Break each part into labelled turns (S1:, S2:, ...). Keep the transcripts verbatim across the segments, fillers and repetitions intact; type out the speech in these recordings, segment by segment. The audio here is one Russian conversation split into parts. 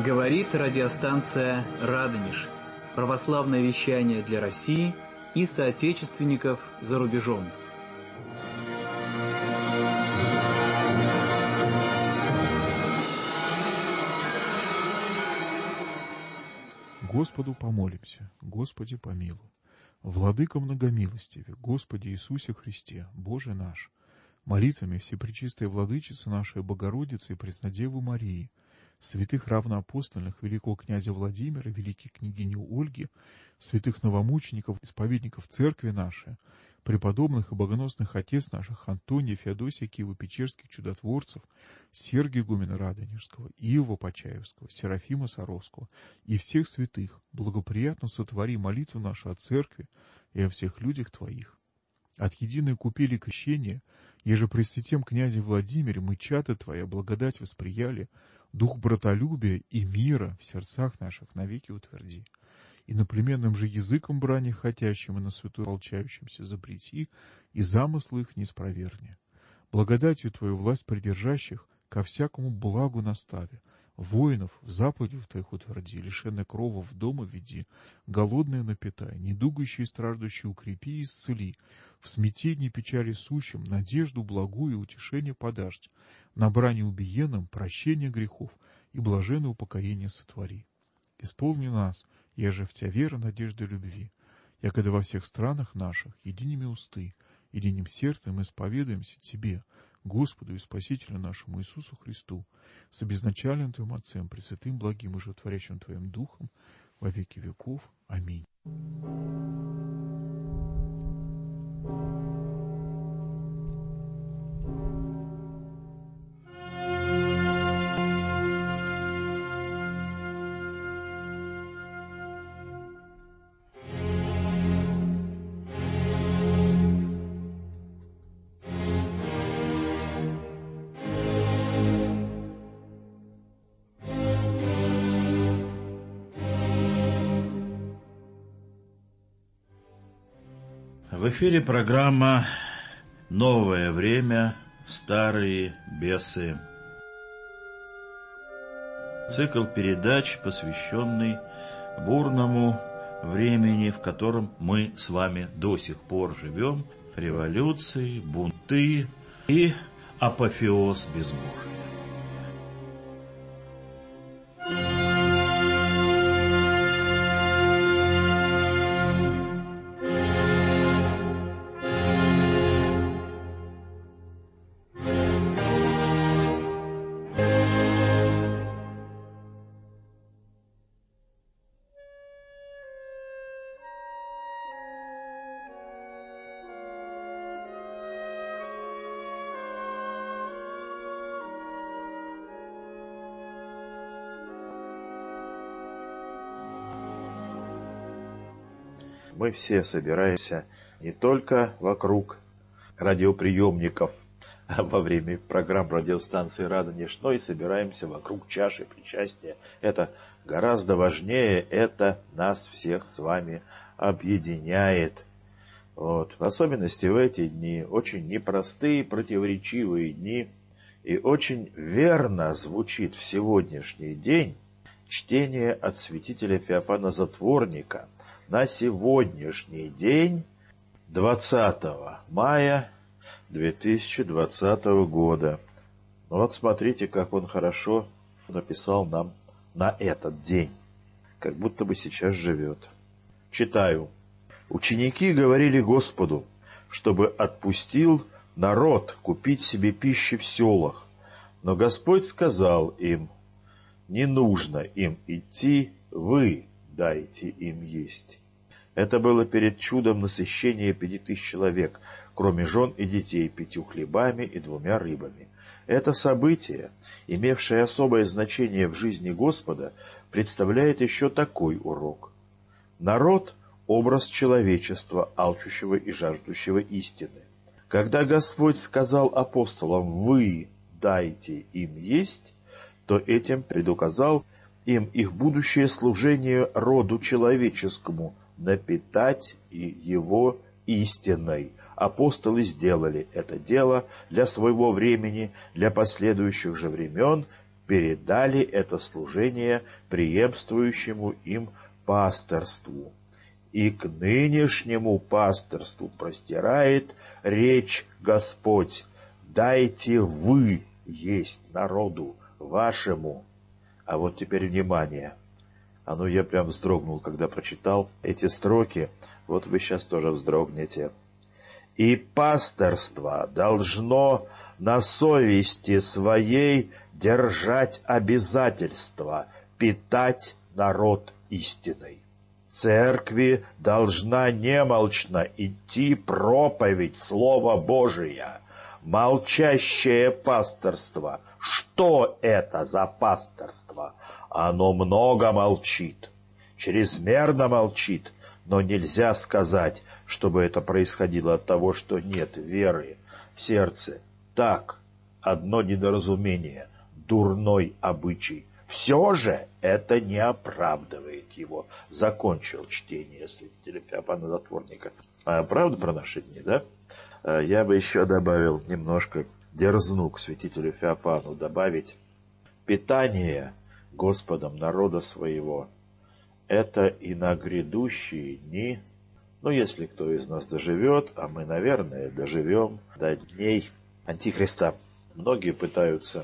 S1: Говорит радиостанция «Радонеж». Православное вещание для России и соотечественников за рубежом.
S2: Господу помолимся, Господи помилуй. Владыка многомилостиве, Господи Иисусе Христе, Боже наш, молитвами Всепречистой Владычицы нашей Богородицы и Преснодевы Марии, святых равноапостольных великого князя Владимира, великой княгини Ольги, святых новомучеников, исповедников Церкви нашей, преподобных и богоносных отец наших Антония, Феодосия Киево-Печерских чудотворцев, Сергия игумена Радонежского, Иова Почаевского, Серафима Саровского и всех святых, благоприятно сотвори молитву нашу о Церкви и о всех людях Твоих. От единой купели крещения, еже при святем князе Владимире мы чады Твоя благодать восприяли, дух братолюбия и мира в сердцах наших навеки утверди. И наплеменным же языком брани хотящим и на святую волчающимся запрети, и замыслы их не спроверни. Благодатью Твою власть придержащих ко всякому благу настави, воинов в заповедях Твоих утверди, лишенные крова в дома веди, голодные напитай, недугающие и страждущие укрепи и исцели, в смятении печали сущим надежду благую и утешение подашь, на брани убиенным прощение грехов и блаженное упокоение сотвори. Исполни нас, еже в Тя вера, надежда и любви, якогда во всех странах наших единими усты, единым сердцем исповедаемся Тебе, Господу и Спасителю нашему Иисусу Христу, с обезначальным Твоим Отцем, Пресвятым, благим и животворящим Твоим Духом, во веки веков. Аминь.
S3: В эфире программа «Новое время. Старые бесы». Цикл передач, посвященный бурному времени, в котором мы с вами до сих пор живем, революции, бунты и апофеоз безбожия.
S4: Мы все собираемся не только вокруг радиоприемников во время программ радиостанции «Радонеж», но и собираемся вокруг чаши причастия. Это гораздо важнее, это нас всех с вами объединяет. Вот. В особенности в эти дни, очень непростые, противоречивые дни, и очень верно звучит в сегодняшний день чтение от святителя Феофана Затворника на сегодняшний день, двадцатого мая две тысячи двадцатого года. Вот смотрите, как он хорошо написал нам на этот день, как будто бы сейчас живет. Читаю. «Ученики говорили Господу, чтобы отпустил народ купить себе пищи в селах, но Господь сказал им: не нужно им идти, вы дайте им есть». Это было перед чудом насыщения пяти тысяч человек, кроме жен и детей, пятью хлебами и двумя рыбами. Это событие, имевшее особое значение в жизни Господа, представляет еще такой урок. Народ – образ человечества, алчущего и жаждущего истины. Когда Господь сказал апостолам: «Вы дайте им есть», то этим предуказал им их будущее служение роду человеческому, напитать и его истиной. Апостолы сделали это дело для своего времени, для последующих же времен, передали это служение преемствующему им пасторству. И к нынешнему пасторству простирает речь Господь: дайте вы есть народу вашему. А вот теперь внимание. А ну я прям вздрогнул, когда прочитал эти строки. Вот вы сейчас тоже вздрогнете. И пасторство должно на совести своей держать обязательство питать народ истиной. Церкви должна немолчно идти проповедь Слова Божия. Молчащее пасторство. Что это за пасторство? Оно много молчит, чрезмерно молчит, но нельзя сказать, чтобы это происходило от того, что нет веры в сердце. Так, одно недоразумение, дурной обычай. Все же это не оправдывает его. Закончил чтение святителя Феофана Затворника. А правда про наши дни, да? Я бы еще добавил немножко, дерзну к святителю Феофану добавить: питание Господом народа своего — это и на грядущие дни, ну, если кто из нас доживет, а мы, наверное, доживем до дней Антихриста. Многие пытаются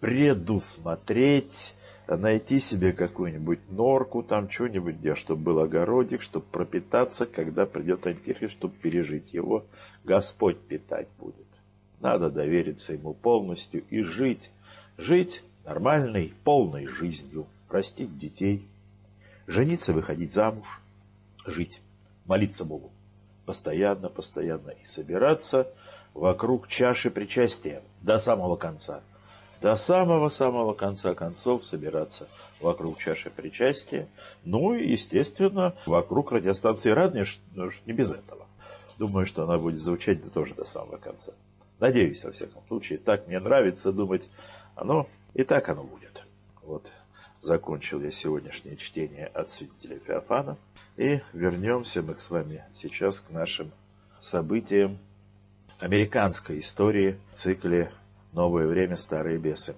S4: предусмотреть, найти себе какую-нибудь норку, там что-нибудь, где, чтобы был огородик, чтобы пропитаться, когда придет Антихрист, чтобы пережить его. Господь питать будет. Надо довериться ему полностью и жить. Жить нормальной, полной жизнью. Растить детей. Жениться, выходить замуж. Жить. Молиться Богу. Постоянно, постоянно. И собираться вокруг чаши причастия. До самого конца. До самого-самого конца концов собираться вокруг чаши причастия. Ну и, естественно, вокруг радиостанции «Радонеж», ну, не без этого. Думаю, что она будет звучать тоже до самого конца. Надеюсь, во всяком случае. Так мне нравится думать. Оно и так оно будет. Вот, закончил я сегодняшнее чтение от святителя Феофана. И вернемся мы с вами сейчас к нашим событиям американской истории в цикле «Новое время, старые бесы».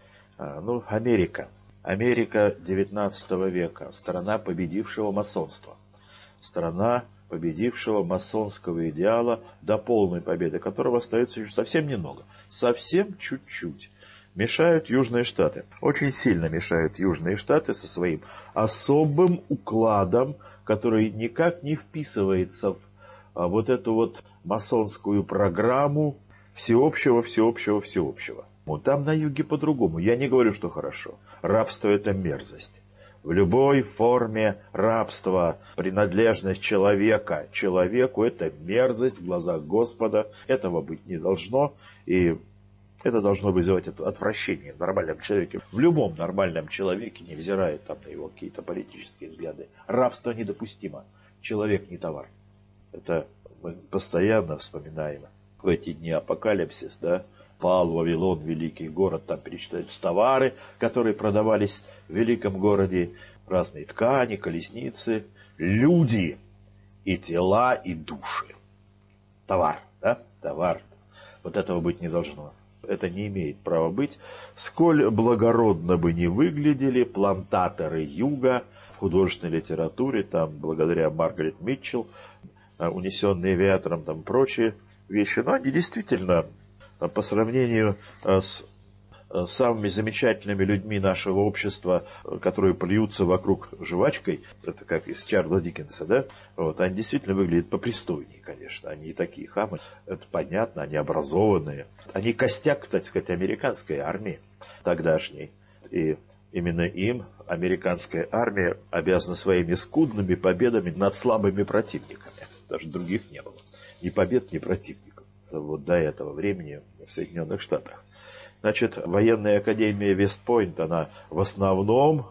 S4: А, ну, Америка. Америка девятнадцатого века. Страна победившего масонства. Страна победившего масонского идеала, до полной победы которого остается еще совсем немного. Совсем чуть-чуть. Мешают Южные Штаты. Очень сильно мешают Южные Штаты со своим особым укладом, который никак не вписывается в а, вот эту вот масонскую программу всеобщего, всеобщего, всеобщего. Вот там на юге по-другому. Я не говорю, что хорошо. Рабство — это мерзость. В любой форме рабства принадлежность человека человеку — это мерзость в глазах Господа. Этого быть не должно. И это должно вызывать отвращение в нормальном человеке. В любом нормальном человеке, невзирая там на его какие-то политические взгляды, рабство недопустимо. Человек не товар. Это мы постоянно вспоминаем. В эти дни апокалипсис, да, пал Вавилон, великий город, там перечисляются товары, которые продавались в великом городе, разные ткани, колесницы, люди и тела, и души. Товар, да, товар. Вот этого быть не должно. Это не имеет права быть. Сколь благородно бы ни выглядели плантаторы юга в художественной литературе, там, благодаря Маргарет Митчелл, «Унесенные ветром», там, прочие вещи, но они действительно, по сравнению с самыми замечательными людьми нашего общества, которые плюются вокруг жвачкой, это как из Чарльза Диккенса, да, вот, они действительно выглядят попристойнее, конечно, они и такие хамы, это понятно, они образованные, они костяк, кстати сказать, американской армии тогдашней, и именно им американская армия обязана своими скудными победами над слабыми противниками, даже других не было, ни побед, ни противников, вот до этого времени в Соединенных Штатах. Значит, военная академия Вест-Пойнт, она в основном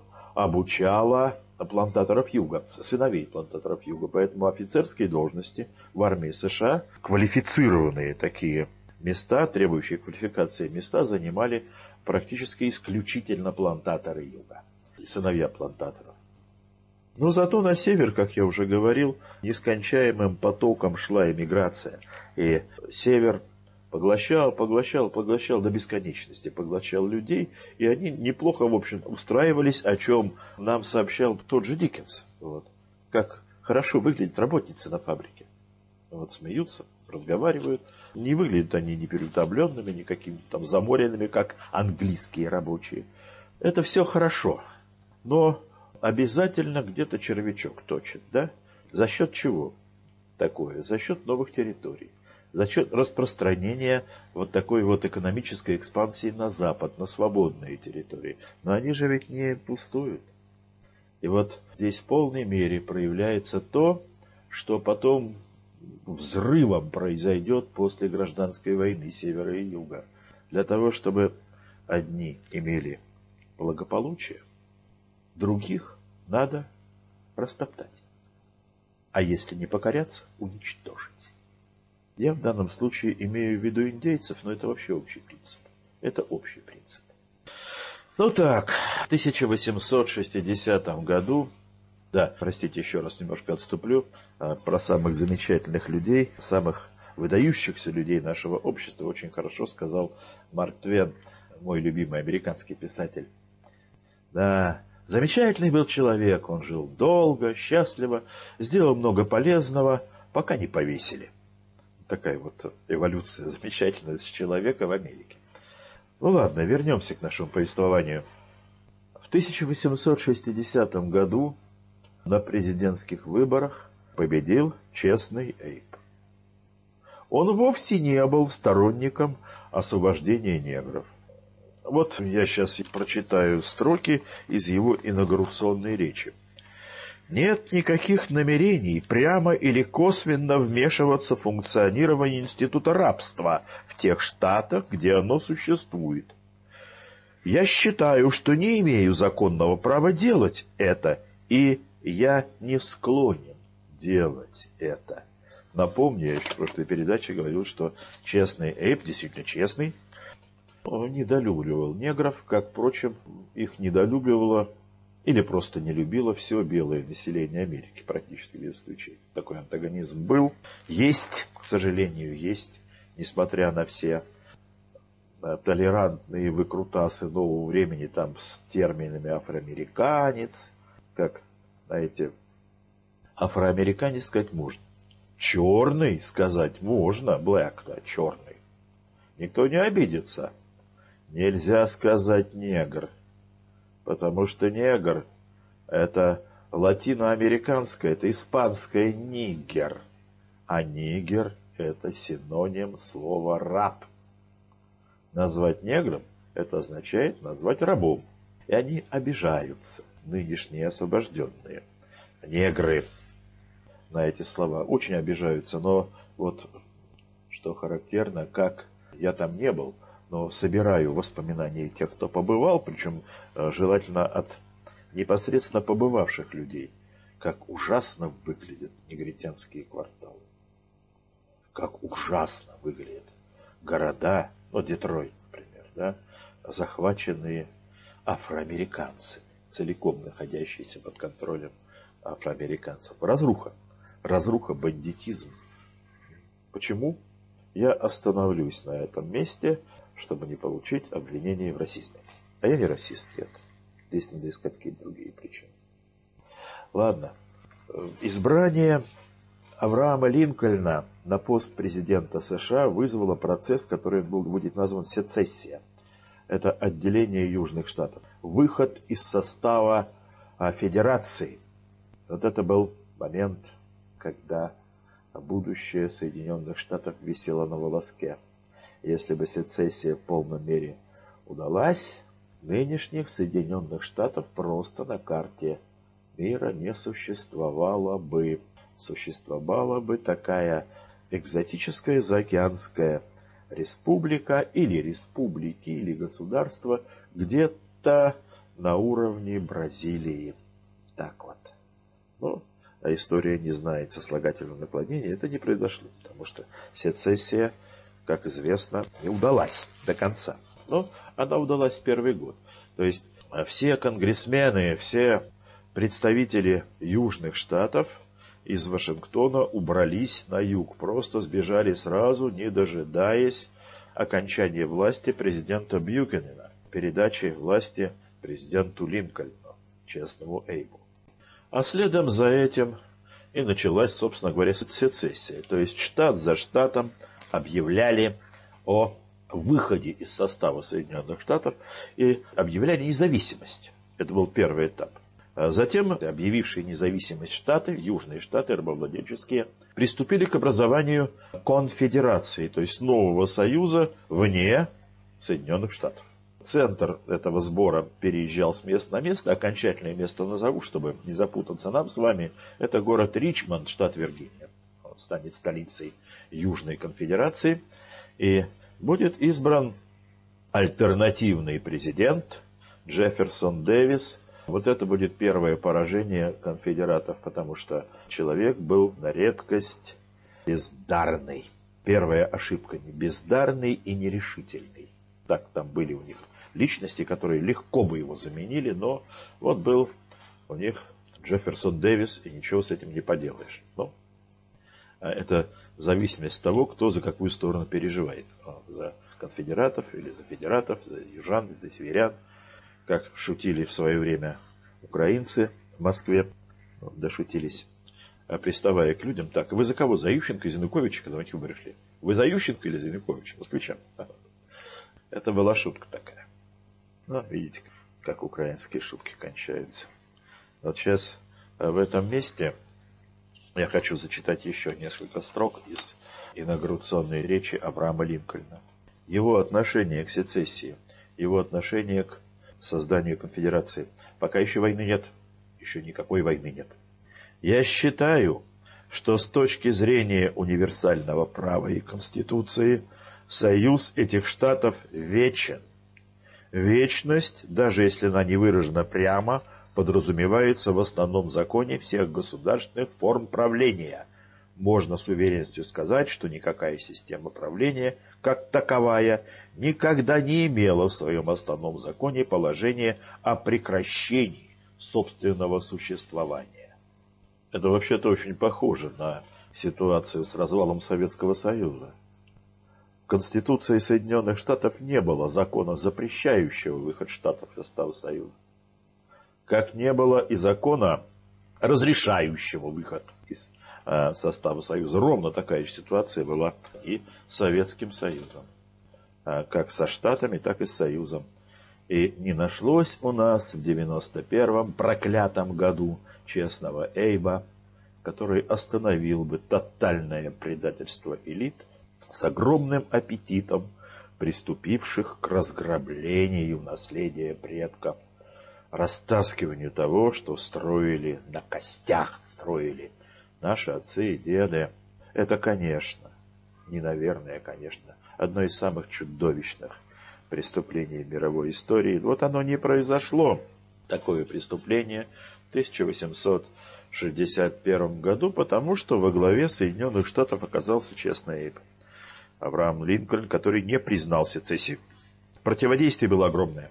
S4: обучала плантаторов юга, сыновей плантаторов юга. Поэтому офицерские должности в армии США, квалифицированные такие места, требующие квалификации места, занимали практически исключительно плантаторы юга, сыновья плантаторов. Но зато на север, как я уже говорил, нескончаемым потоком шла эмиграция. И север Поглощал, поглощал, поглощал до бесконечности, поглощал людей, и они неплохо, в общем, устраивались, о чем нам сообщал тот же Диккенс. Вот. Как хорошо выглядят работницы на фабрике. Вот смеются, разговаривают. Не выглядят они ни переутомленными, ни какими-то там заморенными, как английские рабочие. Это все хорошо, но обязательно где-то червячок точит, да? За счет чего такое? За счет новых территорий. За счет распространения вот такой вот экономической экспансии на Запад, на свободные территории. Но они же ведь не пустуют. И вот здесь в полной мере проявляется то, что потом взрывом произойдет после гражданской войны севера и юга. Для того, чтобы одни имели благополучие, других надо растоптать. А если не покоряться, уничтожить. Я в данном случае имею в виду индейцев, но это вообще общий принцип. Это общий принцип. Ну так, в тысяча восемьсот шестидесятом году, да, простите, еще раз немножко отступлю, про самых замечательных людей, самых выдающихся людей нашего общества очень хорошо сказал Марк Твен, мой любимый американский писатель. Да, замечательный был человек, он жил долго, счастливо, сделал много полезного, пока не повесили. Такая вот эволюция замечательная человека в Америке. Ну ладно, вернемся к нашему повествованию. В тысяча восемьсот шестидесятом году на президентских выборах победил честный Эйб. Он вовсе не был сторонником освобождения негров. Вот я сейчас прочитаю строки из его инаугурационной речи. Нет никаких намерений прямо или косвенно вмешиваться в функционирование института рабства в тех штатах, где оно существует. Я считаю, что не имею законного права делать это, и я не склонен делать это. Напомню, я еще в прошлой передаче говорил, что честный Эйб, действительно честный, он недолюбливал негров, как, впрочем, их недолюбливало или просто не любило все белое население Америки, практически без исключения. Такой антагонизм был, есть, к сожалению, есть, несмотря на все толерантные выкрутасы нового времени, там с терминами афроамериканец, как, знаете, афроамериканец сказать можно. Черный сказать можно, black, да, черный. Никто не обидится. Нельзя сказать негр. Потому что негр — это латиноамериканское, это испанское нигер. А нигер — это синоним слова раб. Назвать негром — это означает назвать рабом. И они обижаются, нынешние освобожденные. Негры на эти слова очень обижаются. Но вот что характерно, как я там не был, но собираю воспоминания тех, кто побывал, причем желательно от непосредственно побывавших людей, как ужасно выглядят негритянские кварталы. Как ужасно выглядят города, ну, Детройт, например, да, захваченные афроамериканцами, целиком находящиеся под контролем афроамериканцев. Разруха. Разруха, бандитизм. Почему? Я остановлюсь на этом месте, чтобы не получить обвинение в расизме. А я не расист, нет. Здесь надо искать какие-то другие причины. Ладно. Избрание Авраама Линкольна на пост президента США вызвало процесс, который будет назван сецессия. Это отделение Южных Штатов. Выход из состава федерации. Вот это был момент, когда будущее Соединенных Штатов висело на волоске. Если бы сецессия в полном мере удалась, нынешних Соединенных Штатов просто на карте мира не существовало бы. Существовала бы такая экзотическая заокеанская республика или республики, или государство где-то на уровне Бразилии. Так вот. Ну, а история не знает сослагательного наклонения. Это не произошло, потому что сецессия, как известно, не удалась до конца. Но она удалась в первый год. То есть все конгрессмены, все представители Южных Штатов из Вашингтона убрались на юг. Просто сбежали сразу, не дожидаясь окончания власти президента Бьюкенена, передачи власти президенту Линкольну, честному Эйбу. А следом за этим и началась, собственно говоря, сецессия. То есть штат за штатом объявляли о выходе из состава Соединенных Штатов и объявляли независимость. Это был первый этап. А затем объявившие независимость штаты, южные штаты, рабовладельческие, приступили к образованию конфедерации, то есть нового союза вне Соединенных Штатов. Центр этого сбора переезжал с места на место. Окончательное место назову, чтобы не запутаться нам с вами. Это город Ричмонд, штат Виргиния. Он станет столицей Южной конфедерации. И будет избран альтернативный президент Джефферсон Дэвис. Вот это будет первое поражение конфедератов, потому что человек был на редкость бездарный. Первая ошибка – не бездарный и нерешительный. Так, там были у них личности, которые легко бы его заменили, но вот был у них Джефферсон Дэвис, и ничего с этим не поделаешь. Но это в зависимости от того, кто за какую сторону переживает. За конфедератов или за федератов, за южан, за северян. Как шутили в свое время украинцы в Москве, дошутились, приставая к людям, так, вы за кого? За Ющенко и за Януковича, когда эти выборы шли? Вы за Ющенко или за Януковича? Москвичам. Это была шутка такая. Ну, видите, как украинские шутки кончаются. Вот сейчас в этом месте я хочу зачитать еще несколько строк из инаугурационной речи Авраама Линкольна. Его отношение к сецессии, его отношение к созданию конфедерации. Пока еще войны нет. Еще никакой войны нет. Я считаю, что с точки зрения универсального права и Конституции союз этих штатов вечен. Вечность, даже если она не выражена прямо, подразумевается в основном законе всех государственных форм правления. Можно с уверенностью сказать, что никакая система правления, как таковая, никогда не имела в своем основном законе положения о прекращении собственного существования. Это вообще-то очень похоже на ситуацию с развалом Советского Союза. В Конституции Соединенных Штатов не было закона, запрещающего выход штатов в состав Союза. Как не было и закона, разрешающего выход из э, состава Союза. Ровно такая же ситуация была и с Советским Союзом. Э, как со Штатами, так и с Союзом. И не нашлось у нас в девяносто первом проклятом году честного Эйба, который остановил бы тотальное предательство элит с огромным аппетитом, приступивших к разграблению наследия предков, растаскиванию того, что строили на костях, строили наши отцы и деды. Это, конечно, не наверное, конечно, одно из самых чудовищных преступлений мировой истории. Вот оно не произошло, такое преступление, в тысяча восемьсот шестьдесят первом году, потому что во главе Соединенных Штатов оказался честный Эйб. Авраам Линкольн, который не признал сецессию. Противодействие было огромное.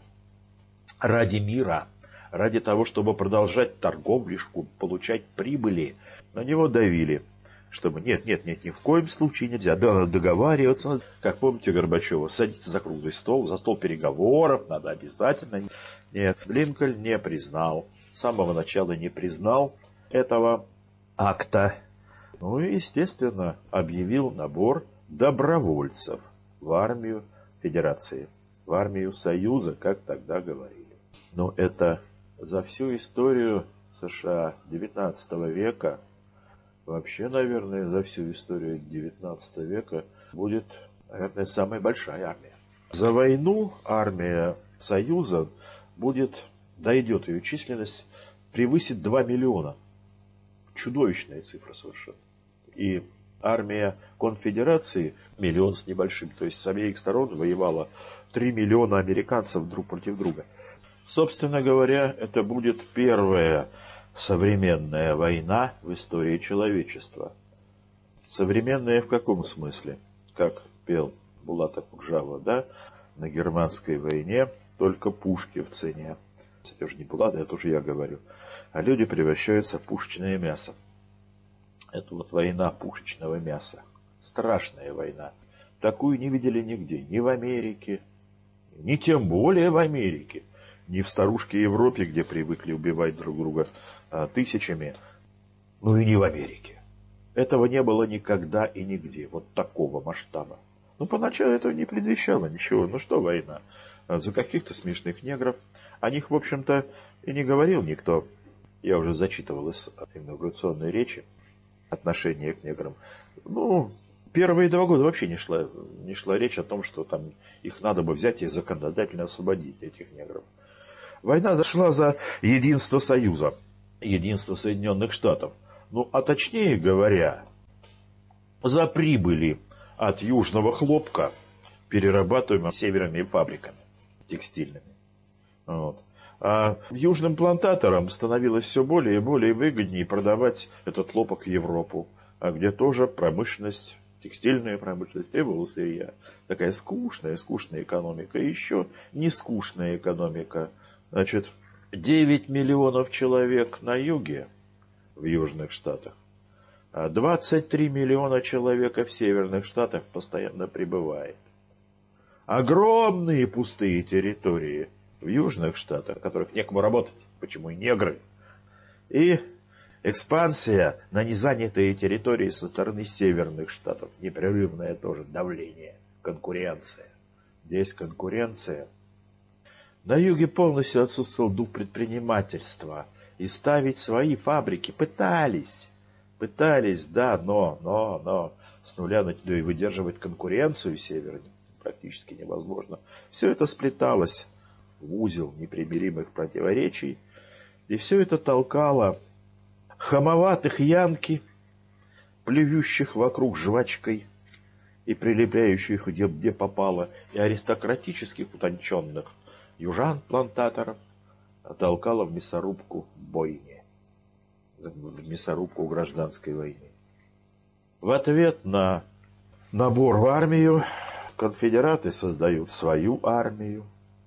S4: Ради мира, ради того, чтобы продолжать торговлю, получать прибыли, на него давили, чтобы нет, нет, нет, ни в коем случае нельзя. Да, надо договариваться, как помните Горбачева, садиться за круглый стол, за стол переговоров, надо обязательно. Нет, Линкольн не признал, с самого начала не признал этого акта. Ну и, естественно, объявил набор добровольцев в армию Федерации, в армию Союза, как тогда говорили. Но это за всю историю США девятнадцатого века, вообще, наверное, за всю историю девятнадцатого века будет, наверное, самая большая армия. За войну армия Союза будет, дойдет ее численность, превысит два миллиона. Чудовищная цифра совершенно. И армия конфедерации миллион с небольшим. То есть с обеих сторон воевало три миллиона американцев друг против друга. Собственно говоря, это будет первая современная война в истории человечества. Современная в каком смысле? Как пел Булат Акуджава, да? На германской войне только пушки в цене. Это уже не Булат, это уже я говорю. А люди превращаются в пушечное мясо. Это вот война пушечного мяса. Страшная война. такую не видели нигде, ни в Америке, ни тем более в Америке, ни в старушке Европе, где привыкли убивать друг друга а, тысячами, ну и не в Америке. Этого не было никогда и нигде, вот такого масштаба. Ну, поначалу этого не предвещало ничего. Ну что война? За каких-то смешных негров. О них, в общем-то, и не говорил никто. Я уже зачитывал из инаугурационной речи отношение к неграм. Ну, первые два года вообще не шла, не шла речь о том, что там их надо бы взять и законодательно освободить, этих негров. Война зашла за единство Союза, единство Соединенных Штатов. Ну, а точнее говоря, за прибыли от южного хлопка, перерабатываемого северными фабриками текстильными. Вот. А южным плантаторам становилось все более и более выгоднее продавать этот хлопок в Европу, а где тоже промышленность, текстильная промышленность требовала сырья. Такая скучная, скучная экономика. И еще не скучная экономика. Значит, девять миллионов человек на юге, в Южных Штатах, а двадцать три миллиона человек в Северных Штатах постоянно прибывает. Огромные пустые территории в Южных Штатах, в которых некому работать, почему и негры. И экспансия на незанятые территории со стороны Северных Штатов. Непрерывное тоже давление, конкуренция. Здесь конкуренция. На юге полностью отсутствовал дух предпринимательства. И ставить свои фабрики пытались. Пытались, да, но, но, но с нуля и выдерживать конкуренцию северную практически невозможно. Все это сплеталось в узел непримиримых противоречий. И все это толкало хамоватых янки, плюющих вокруг жвачкой и прилепляющих где, где попало, и аристократических утонченных южан-плантаторов толкало в мясорубку бойни, в мясорубку гражданской войны. В ответ на набор в армию конфедераты создают свою армию,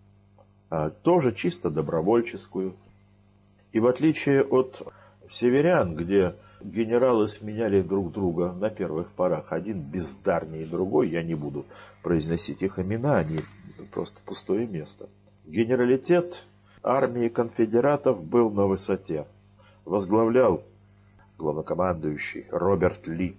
S4: тоже чисто добровольческую. И в отличие от северян, где генералы сменяли друг друга на первых порах, один бездарнее другой, я не буду произносить их имена, они просто пустое место. Генералитет армии конфедератов был на высоте. Возглавлял главнокомандующий Роберт Ли.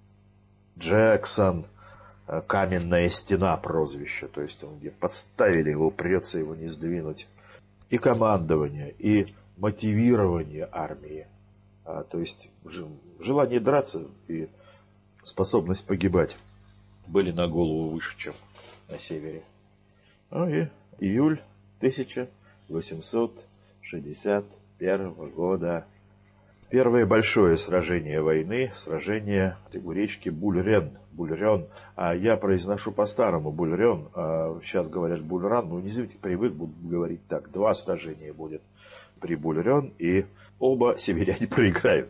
S4: Джексон, каменная стена прозвище, то есть он где подставили его, придется его не сдвинуть. И командование, и мотивирование армии, а, то есть желание драться и способность погибать были на голову выше, чем на севере. Ну и июль тысяча восемьсот шестьдесят первого года. Первое большое сражение войны, сражение у речки Буль-Рен, Буль-Рен, а я произношу по-старому Буль-Рен, а сейчас говорят Буль-Ран, ну не извините, привык, буду говорить так, два сражения будет при Буль-Рен, и оба северяне проиграют.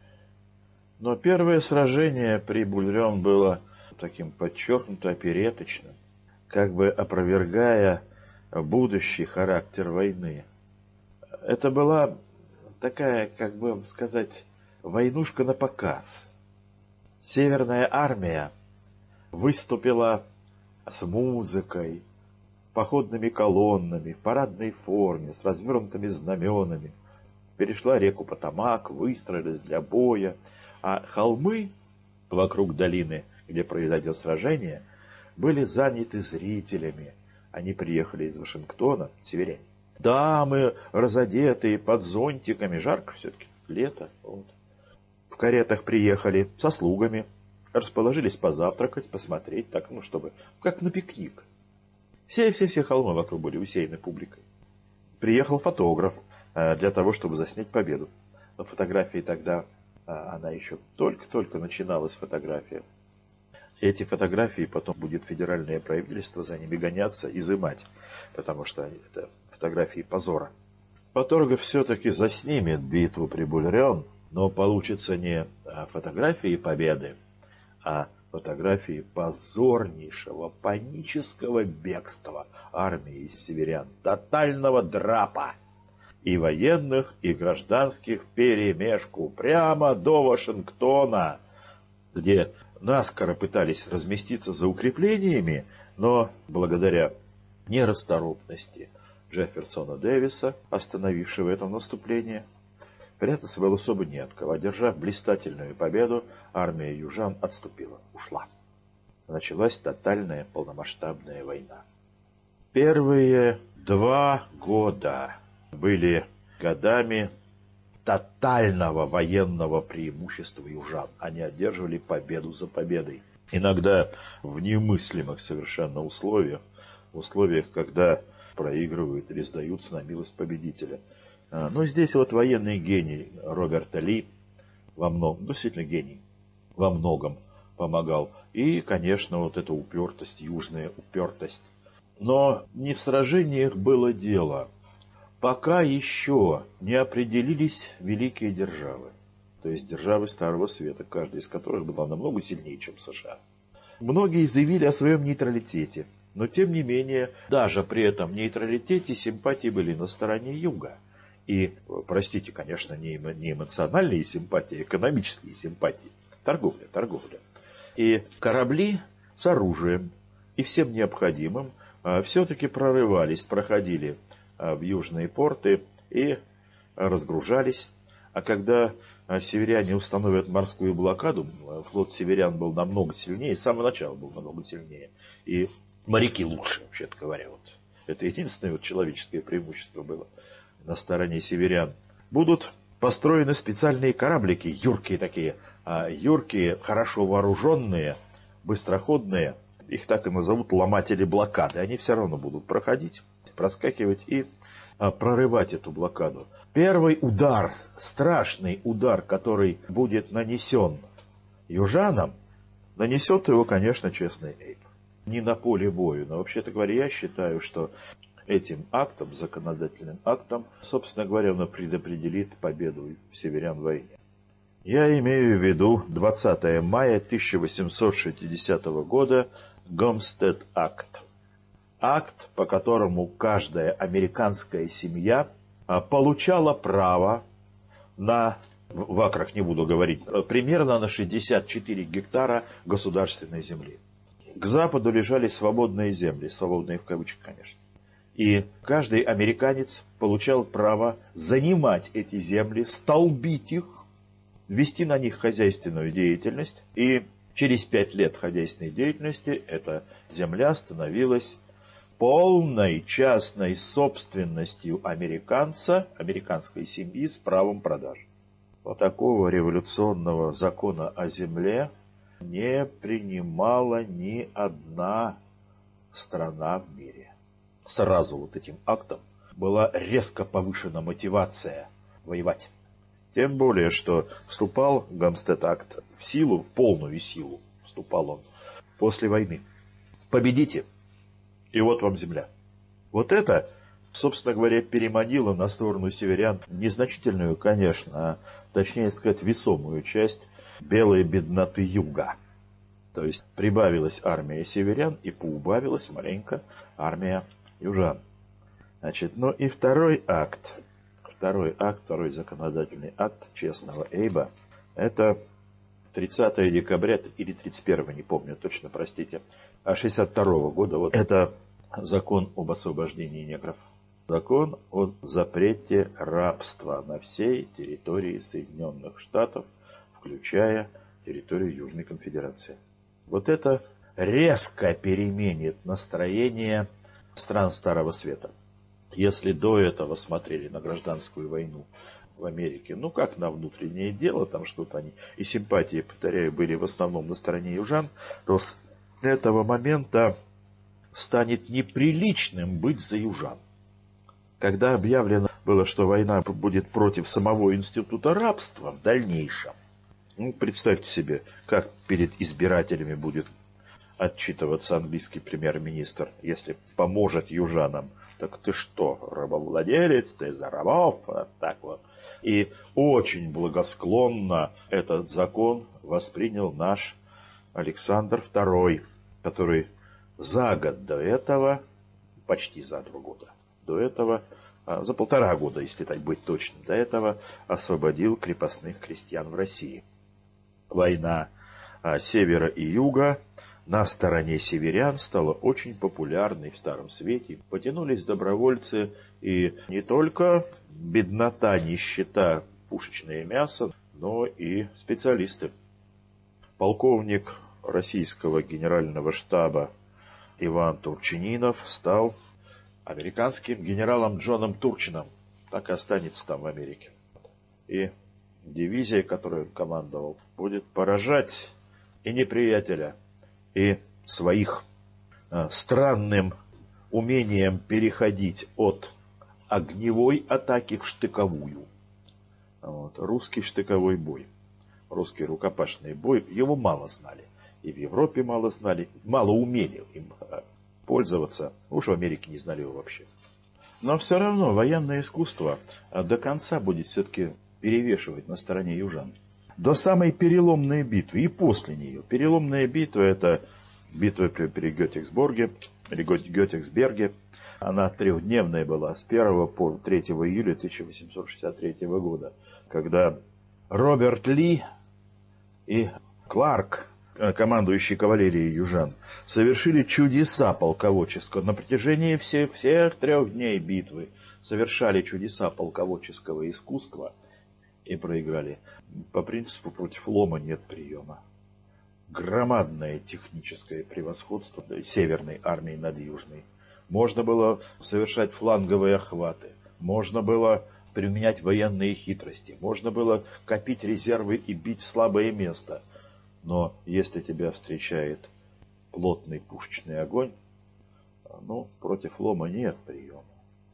S4: Но первое сражение при Буль-Рен было таким подчеркнуто опереточным, как бы опровергая будущий характер войны. Это была такая, как бы сказать, войнушка на показ. Северная армия выступила с музыкой, походными колоннами, в парадной форме, с развернутыми знаменами. Перешла реку Потамак, выстроилась для боя, а холмы вокруг долины, где произойдет сражение, были заняты зрителями. Они приехали из Вашингтона, северяне. Дамы, разодетые, под зонтиками, жарко все-таки, лето. Вот. В каретах приехали со слугами, расположились позавтракать, посмотреть, так, ну, чтобы, как на пикник. Все-все-все холмы вокруг были усеяны публикой. Приехал фотограф для того, чтобы заснять победу. Но фотографии тогда, она еще только-только начиналась, фотография. Эти фотографии потом будет федеральное правительство за ними гоняться, изымать, потому что это фотографии позора. Фотограф все-таки заснимет битву при Буль-Рен, но получится не фотографии победы, а фотографии позорнейшего, панического бегства армии северян, тотального драпа и военных, и гражданских вперемешку, прямо до Вашингтона, где наскоро пытались разместиться за укреплениями, но благодаря нерасторопности Джефферсона Дэвиса, остановившего это наступление, прятаться было особо не от кого. Одержав блистательную победу, армия южан отступила, ушла. Началась тотальная полномасштабная война. Первые два года были годами тотального военного преимущества южан. Они одерживали победу за победой. Иногда в немыслимых совершенно условиях, в условиях, когда проигрывают или сдаются на милость победителя. Но здесь вот военный гений Роберта Ли во многом, действительно гений, во многом помогал. И, конечно, вот эта упертость, южная упертость. Но не в сражениях было дело. Пока еще не определились великие державы. То есть державы Старого Света, каждая из которых была намного сильнее, чем США. Многие заявили о своем нейтралитете. Но, тем не менее, даже при этом нейтралитете симпатии были на стороне Юга. И, простите, конечно, не эмоциональные симпатии, а экономические симпатии. Торговля, торговля. И корабли с оружием и всем необходимым все-таки прорывались, проходили в южные порты и разгружались. А когда северяне установят морскую блокаду, флот северян был намного сильнее, с самого начала был намного сильнее. И моряки лучше, вообще-то говоря. Вот. Это единственное вот человеческое преимущество было на стороне северян. Будут построены специальные кораблики, юркие такие, а юркие, хорошо вооруженные, быстроходные. Их так и назовут ломатели блокады. Они все равно будут проходить, проскакивать и а, прорывать эту блокаду. Первый удар, страшный удар, который будет нанесен южанам, нанесет его, конечно, честный Эйб. Не на поле боя, но вообще-то говоря, я считаю, что этим актом, законодательным актом, собственно говоря, он предопределит победу северян в войне. Я имею в виду двадцатое мая тысяча восемьсот шестидесятого года Гомстед акт. Акт, по которому каждая американская семья получала право на, в акрах не буду говорить, примерно на шестьдесят четыре гектара государственной земли. К западу лежали свободные земли, свободные в кавычках, конечно. И каждый американец получал право занимать эти земли, столбить их, вести на них хозяйственную деятельность. И через пять лет хозяйственной деятельности эта земля становилась полной частной собственностью американца, американской семьи с правом продажи. Вот такого революционного закона о земле не принимала ни одна страна в мире. Сразу вот этим актом была резко повышена мотивация воевать. Тем более, что вступал Гомстед акт в силу, в полную силу вступал он после войны. Победите, и вот вам земля. Вот это, собственно говоря, переманило на сторону северян незначительную, конечно, а точнее сказать, весомую часть белой бедноты юга. То есть прибавилась армия северян и поубавилась маленько армия южан. Значит, ну и второй акт, второй акт, второй законодательный акт честного Эйба, это тридцатого декабря или тридцать первого, не помню точно, простите, шестьдесят второго года. Вот это закон об освобождении негров. Закон о запрете рабства на всей территории Соединенных Штатов, включая территорию Южной Конфедерации. Вот это резко переменит настроение стран Старого Света. Если до этого смотрели на гражданскую войну в Америке, ну как на внутреннее дело, там что-то они, и симпатии, повторяю, были в основном на стороне южан, то с этого момента станет неприличным быть за южан. Когда объявлено было, что война будет против самого института рабства в дальнейшем, ну, представьте себе, как перед избирателями будет отчитываться английский премьер-министр, если поможет южанам. Так ты что, рабовладелец, ты за рабов? Вот так вот. И очень благосклонно этот закон воспринял наш Александр второй, который за год до этого, почти за два года до этого, за полтора года, если так быть точным, до этого освободил крепостных крестьян в России. Война севера и юга на стороне северян стала очень популярной в Старом Свете. Потянулись добровольцы, и не только беднота, нищета, пушечное мясо, но и специалисты. Полковник российского генерального штаба Иван Турчининов стал американским генералом Джоном Турчином. Так и останется там в Америке. И дивизия, которой он командовал, будет поражать и неприятеля, и своих э, странным умением переходить от огневой атаки в штыковую. Вот, русский штыковой бой, русский рукопашный бой, его мало знали. И в Европе мало знали, мало умели им пользоваться. Уж в Америке не знали его вообще. Но все равно военное искусство до конца будет все-таки перевешивать на стороне южан. До самой переломной битвы и после нее. Переломная битва — это битва при, при Геттингсбурге, или Геттингсберге. Она трехдневная была, с первого по третьего июля тысяча восемьсот шестьдесят третьего года, когда Роберт Ли и Кларк, командующий кавалерией южан, совершили чудеса полководческого. На протяжении всех, всех трех дней битвы совершали чудеса полководческого искусства и проиграли. По принципу против лома нет приема. Громадное техническое превосходство северной армии над южной. Можно было совершать фланговые охваты, можно было применять военные хитрости, можно было копить резервы и бить в слабое место. Но если тебя встречает плотный пушечный огонь, ну, против лома нет приема.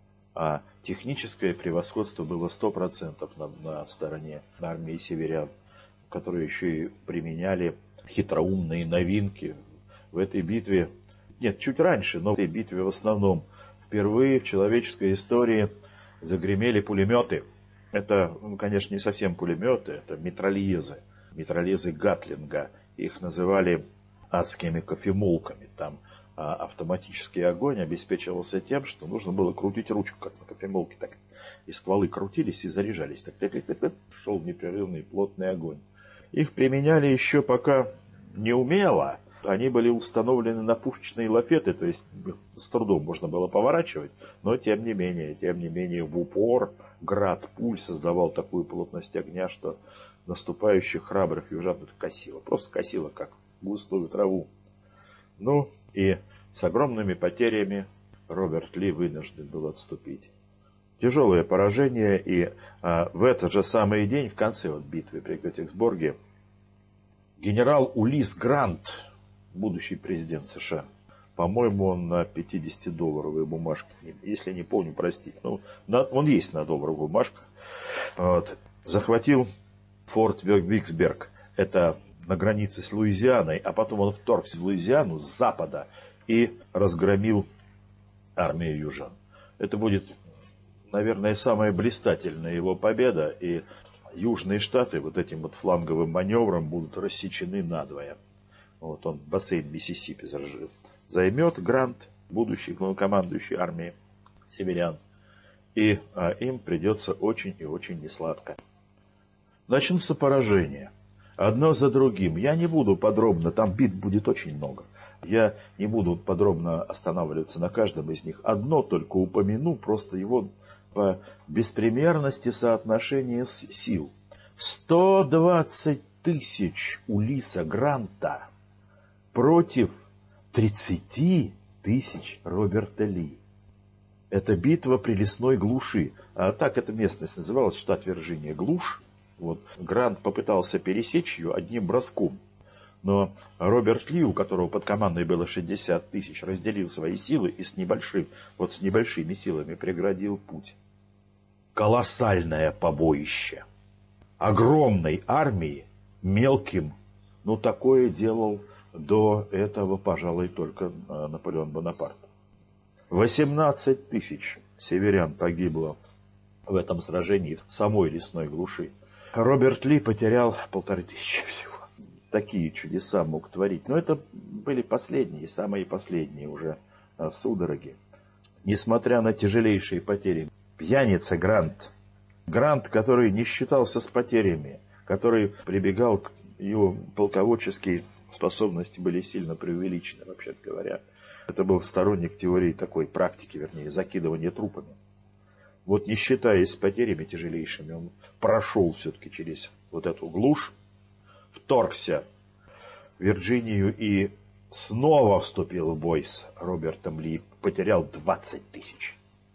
S4: А техническое превосходство было сто процентов на, на стороне армии северян, которые еще и применяли хитроумные новинки. В этой битве, нет, чуть раньше, но в этой битве в основном впервые в человеческой истории загремели пулеметы. Это, ну, конечно, не совсем пулеметы, это митральезы. Митральезы Гатлинга. Их называли адскими кофемолками. Там а, автоматический огонь обеспечивался тем, что нужно было крутить ручку, как на кофемолке. Так, и стволы крутились и заряжались. Так, так, так, так, шел непрерывный плотный огонь. Их применяли еще пока неумело. Они были установлены на пушечные лафеты, то есть с трудом можно было поворачивать, но тем не менее, тем не менее в упор град пуль создавал такую плотность огня, что наступающих храбрых южан это косило, просто косило, как густую траву. Ну и с огромными потерями Роберт Ли вынужден был отступить. Тяжелое поражение, и а, в этот же самый день, в конце вот битвы при Геттингсбурге, генерал Улисс Грант, будущий президент США, по-моему, он на пятидесятидолларовой бумажке, если не помню, простите, ну, на, он есть на долларовых бумажках, вот, захватил форт Виксберг, это на границе с Луизианой, а потом он вторгся в Луизиану с запада и разгромил армию южан. Это будет, наверное, самая блистательная его победа, и южные штаты вот этим вот фланговым маневром будут рассечены надвое. Вот он бассейн Миссисипи займет, Грант, будущий главнокомандующий армией северян, и а, им придется очень и очень несладко. Начнутся поражения. Одно за другим. Я не буду подробно, там бит будет очень много. Я не буду подробно останавливаться на каждом из них. Одно только упомяну, просто его по беспримерности соотношения сил. сто двадцать тысяч Улисса Гранта против тридцати тысяч Роберта Ли. Это битва при лесной глуши. А так эта местность называлась, штат Вирджиния, глушь. Вот. Грант попытался пересечь ее одним броском. Но Роберт Ли, у которого под командой было шестьдесят тысяч, разделил свои силы и с небольшим, вот с небольшими силами преградил путь. Колоссальное побоище. Огромной армии мелким, ну такое делал до этого, пожалуй, только Наполеон Бонапарт. восемнадцать тысяч северян погибло в этом сражении в самой лесной глуши. Роберт Ли потерял полторы тысячи всего. Такие чудеса мог творить. Но это были последние, самые последние уже судороги. Несмотря на тяжелейшие потери. Пьяница Грант. Грант, который не считался с потерями, который прибегал к его полководческие способности были сильно преувеличены, вообще говоря. Это был сторонник теории такой практики, вернее, закидывания трупами. Вот не считаясь с потерями тяжелейшими, он прошел все-таки через вот эту глушь, вторгся в Вирджинию и снова вступил в бой с Робертом Ли, потерял двадцать тысяч.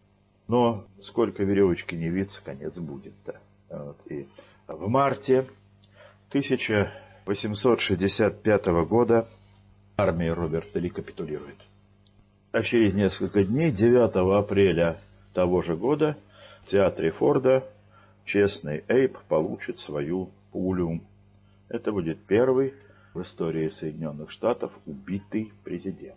S4: Но сколько веревочки не виться, конец будет-то. Вот. И в марте тысяча восемьсот шестьдесят пятого года армия Роберта Ли капитулирует. А через несколько дней, девятого апреля того же года, в театре Форда честный Эйб получит свою пулю. Это будет первый в истории Соединенных Штатов убитый президент.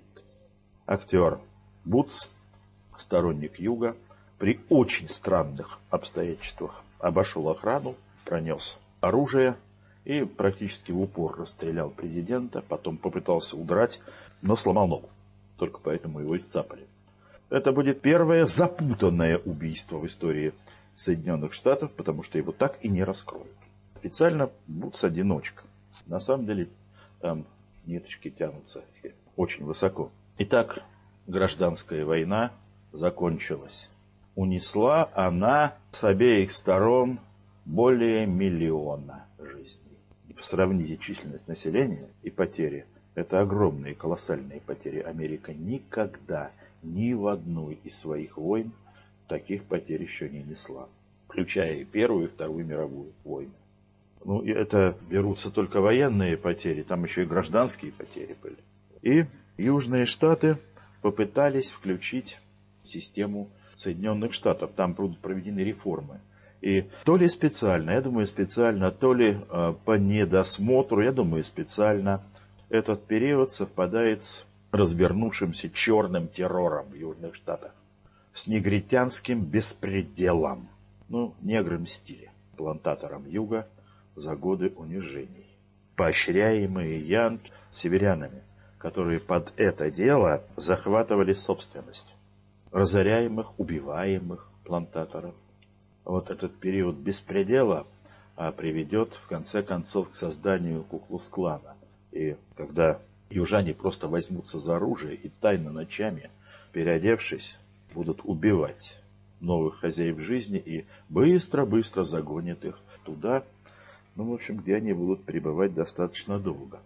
S4: Актер Бутс, сторонник Юга, при очень странных обстоятельствах обошел охрану, пронес оружие и практически в упор расстрелял президента, потом попытался удрать, но сломал ногу. Только поэтому его исцапали. Это будет первое запутанное убийство в истории Соединенных Штатов, потому что его так и не раскроют. Официально Бутс одиночка. На самом деле там ниточки тянутся очень высоко. Итак, гражданская война закончилась. Унесла она с обеих сторон более миллиона жизней. Сравните численность населения и потери. Это огромные, колоссальные потери. Америка никогда ни в одной из своих войн таких потерь еще не несла. Включая и Первую, и Вторую мировую войны. Ну, и это берутся только военные потери, там еще и гражданские потери были. И Южные Штаты попытались включить систему Соединенных Штатов. Там будут проведены реформы. И то ли специально, я думаю специально, то ли э, по недосмотру, я думаю специально, этот период совпадает с развернувшимся черным террором в Южных Штатах. С негритянским беспределом. Ну, негры мстили плантаторам Юга за годы унижений. Поощряемые янки северянами, которые под это дело захватывали собственность. Разоряемых, убиваемых плантаторов. Вот этот период беспредела а, приведет в конце концов к созданию Ку-клукс-клана. И когда южане просто возьмутся за оружие и тайно ночами, переодевшись, будут убивать новых хозяев жизни и быстро-быстро загонят их туда, ну, в общем, где они будут пребывать достаточно долго.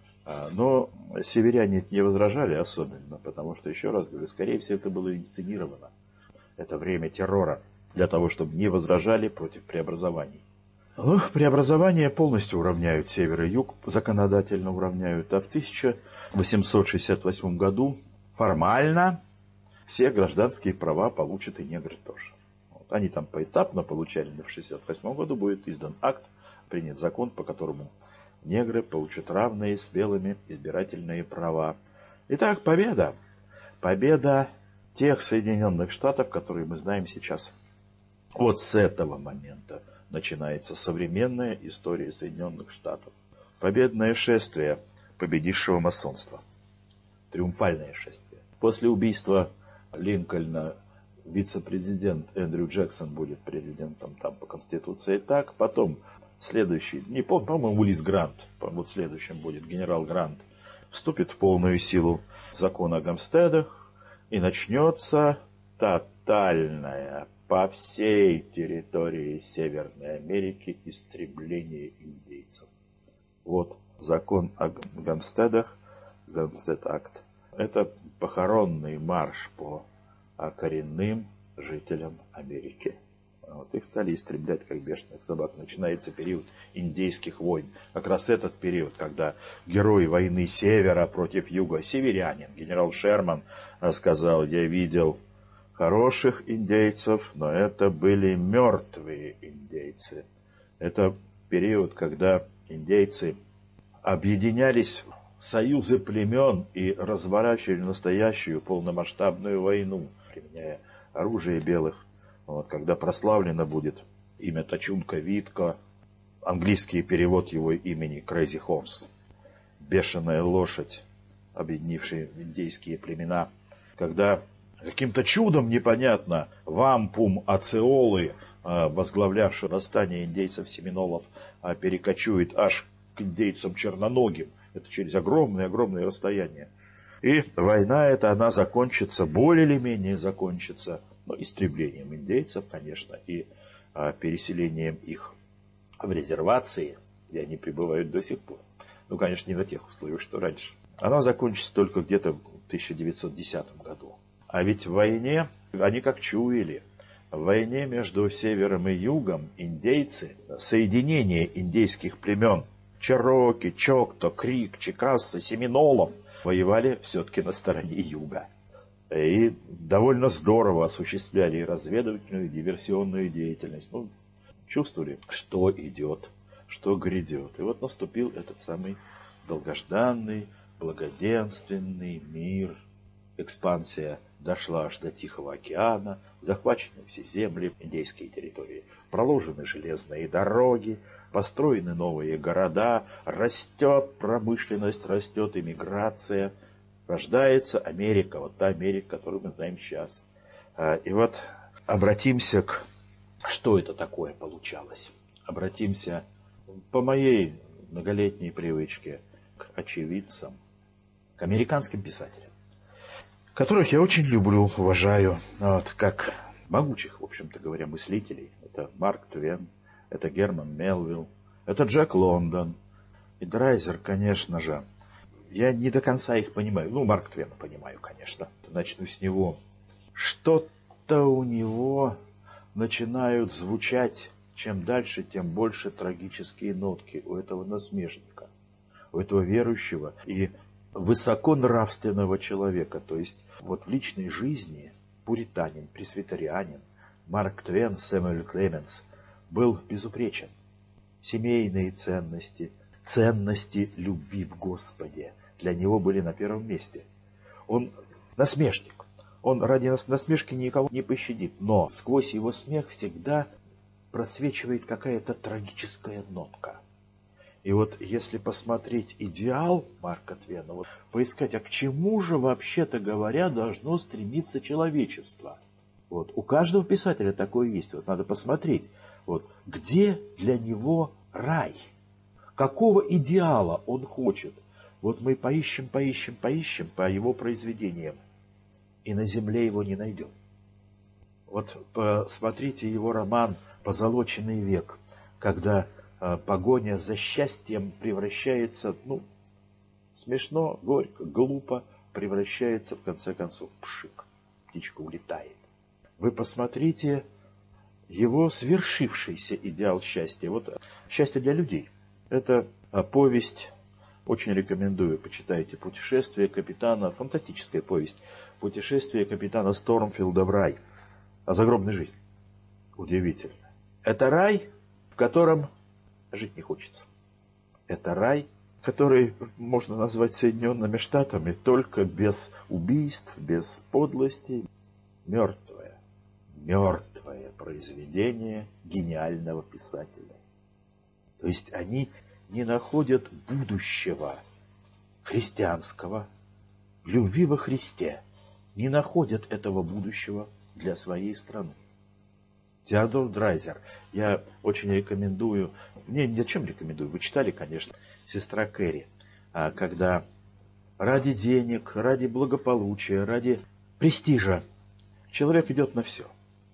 S4: Но северяне не возражали особенно, потому что, еще раз говорю, скорее всего, это было инсценировано. Это время террора для того, чтобы не возражали против преобразований. Ну, преобразования полностью уравняют север и юг, законодательно уравняют. А в тысяча восемьсот шестьдесят восьмом году формально все гражданские права получат и негры тоже. Вот. Они там поэтапно получали, но в шестьдесят восьмом году будет издан акт, принят закон, по которому негры получат равные с белыми избирательные права. Итак, победа. Победа тех Соединенных Штатов, которые мы знаем сейчас. Вот с этого момента начинается современная история Соединенных Штатов. Победное шествие победившего масонства. Триумфальное шествие. После убийства Линкольна вице-президент Эндрю Джексон будет президентом там по Конституции. Так, потом следующий, не помню, по-моему, Улисс Грант, вот следующим будет генерал Грант, вступит в полную силу закон о Гамстедах, и начнется тотальное по всей территории Северной Америки истребление индейцев. Вот закон о Гамстедах, Гамстед-акт. Это похоронный марш по коренным жителям Америки. Вот их стали истреблять как бешеных собак. Начинается период индейских войн. Как раз этот период, когда герой войны Севера против Юга, северянин, генерал Шерман, сказал: я видел хороших индейцев, но это были мертвые индейцы. Это период, когда индейцы объединялись в союзы племен и разворачивали настоящую полномасштабную войну, применяя оружие белых. Вот, когда прославлено будет имя Тачунка Витко, английский перевод его имени Crazy Horse, бешеная лошадь, объединившая индейские племена, когда каким-то чудом непонятно Вампум Ациолы, возглавлявший восстание индейцев-семинолов, перекочует аж к индейцам черноногим. Это через огромные-огромные расстояния. И война эта, она закончится, более или менее закончится, ну, истреблением индейцев, конечно, и а, переселением их в резервации, где они пребывают до сих пор. Ну, конечно, не на тех условиях, что раньше. Она закончится только где-то в тысяча девятьсот десятом году. А ведь в войне, они как чуяли, в войне между севером и югом индейцы, соединение индейских племен, Чероки, Чокто, Крик, Чикасо, Семинолов, воевали все-таки на стороне юга. И довольно здорово осуществляли и разведывательную, и диверсионную деятельность. Ну, чувствовали, что идет, что грядет. И вот наступил этот самый долгожданный, благоденственный мир. Экспансия дошла аж до Тихого океана, захвачены все земли, индейские территории, проложены железные дороги, построены новые города, растет промышленность, растет иммиграция, рождается Америка, вот та Америка, которую мы знаем сейчас. И вот обратимся к... Что это такое получалось? Обратимся по моей многолетней привычке к очевидцам, к американским писателям, которых я очень люблю, уважаю, вот, как могучих, в общем-то говоря, мыслителей. Это Марк Твен, это Герман Мелвилл, это Джек Лондон и Драйзер, конечно же. Я не до конца их понимаю. Ну, Марк Твена понимаю, конечно. Начну с него. Что-то у него начинают звучать, чем дальше, тем больше трагические нотки у этого насмешника, у этого верующего и высоконравственного человека. То есть вот в личной жизни пуританин, пресвитерианин Марк Твен, Сэмюэль Клеменс был безупречен. Семейные ценности, ценности любви в Господе для него были на первом месте. Он насмешник. Он ради насмешки никого не пощадит. Но сквозь его смех всегда просвечивает какая-то трагическая нотка. И вот если посмотреть идеал Марка Твена, вот, поискать, а к чему же, вообще-то говоря, должно стремиться человечество? Вот, у каждого писателя такое есть. Вот, надо посмотреть, вот, где для него рай? Какого идеала он хочет? Вот мы поищем, поищем, поищем по его произведениям, и на земле его не найдем. Вот посмотрите его роман «Позолоченный век», когда э, погоня за счастьем превращается, ну, смешно, горько, глупо, превращается в конце концов в пшик. Птичка улетает. Вы посмотрите его свершившийся идеал счастья. Вот счастье для людей. Это э, повесть. Очень рекомендую, почитайте «Путешествие капитана», фантастическая повесть, «Путешествие капитана Стормфилда в рай», о загробной жизни. Удивительно. Это рай, в котором жить не хочется. Это рай, который можно назвать Соединенными Штатами, только без убийств, без подлостей. Мертвое, мертвое произведение гениального писателя. То есть они не находят будущего христианского, любви во Христе, не находят этого будущего для своей страны. Теодор Драйзер, я очень рекомендую, не, зачем рекомендую, вы читали, конечно, «Сестра Кэрри», когда ради денег, ради благополучия, ради престижа человек идет на все.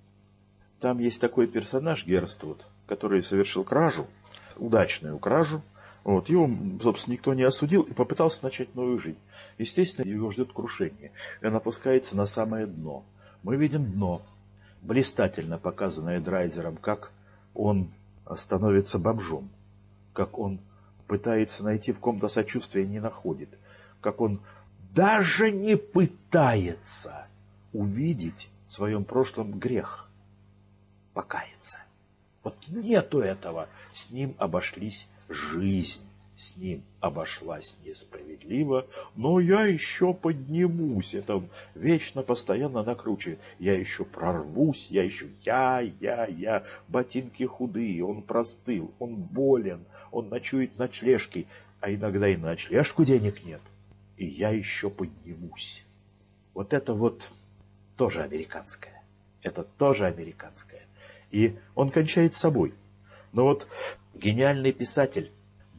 S4: Там есть такой персонаж, Герствуд, который совершил кражу, удачную кражу. Вот, его, собственно, никто не осудил и попытался начать новую жизнь. Естественно, его ждет крушение. И он опускается на самое дно. Мы видим дно, блистательно показанное Драйзером, как он становится бомжом, как он пытается найти в ком-то сочувствие, не находит, как он даже не пытается увидеть в своем прошлом грех, покаяться. Вот нету этого. С ним обошлись жизнь. С ним обошлась несправедливо, но я еще поднимусь. Это он вечно, постоянно накручивает. Я еще прорвусь, я еще я, я, я. Ботинки худые, он простыл, он болен, он ночует в ночлежке, а иногда и на ночлежку денег нет. И я еще поднимусь. Вот это вот тоже американское. Это тоже американское. И он кончает с собой. Но вот гениальный писатель